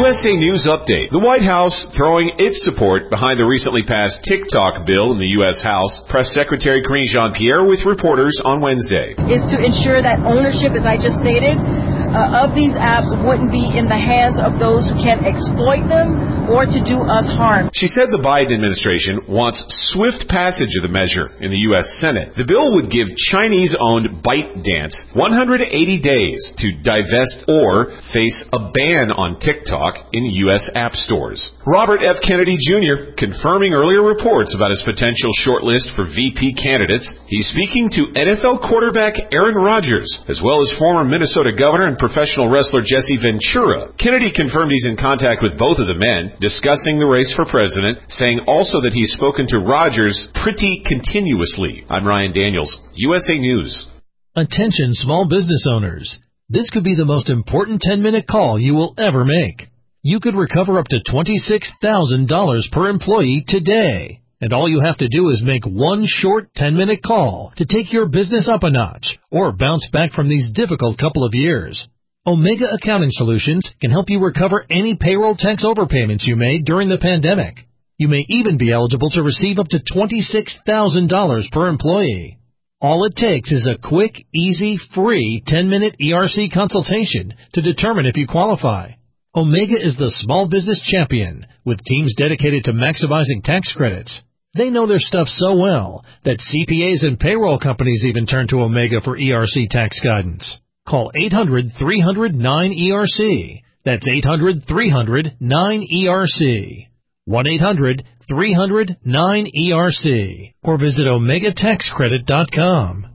USA News Update. The White House throwing its support behind the recently passed TikTok bill in the U.S. House. Press Secretary Karine Jean-Pierre with reporters on Wednesday. Is to ensure that ownership, as I just stated, of these apps wouldn't be in the hands of those who can exploit them or to do us harm. She said the Biden administration wants swift passage of the measure in the U.S. Senate. The bill would give Chinese-owned ByteDance 180 days to divest or face a ban on TikTok in U.S. app stores. Robert F. Kennedy Jr. confirming earlier reports about his potential shortlist for VP candidates. He's speaking to NFL quarterback Aaron Rodgers, as well as former Minnesota governor and professional wrestler Jesse Ventura. Kennedy confirmed he's in contact with both of the men, discussing the race for president, saying also that he's spoken to Rodgers pretty continuously. I'm Ryan Daniels, USA News. Attention small business owners. This could be the most important 10-minute call you will ever make. You could recover up to $26,000 per employee today. And all you have to do is make one short 10-minute call to take your business up a notch or bounce back from these difficult couple of years. Omega Accounting Solutions can help you recover any payroll tax overpayments you made during the pandemic. You may even be eligible to receive up to $26,000 per employee. All it takes is a quick, easy, free 10-minute ERC consultation to determine if you qualify. Omega is the small business champion with teams dedicated to maximizing tax credits. They know their stuff so well that CPAs and payroll companies even turn to Omega for ERC tax guidance. Call 800-300-9ERC. That's 800-300-9ERC. 1-800-300-9ERC. Or visit OmegaTaxCredit.com.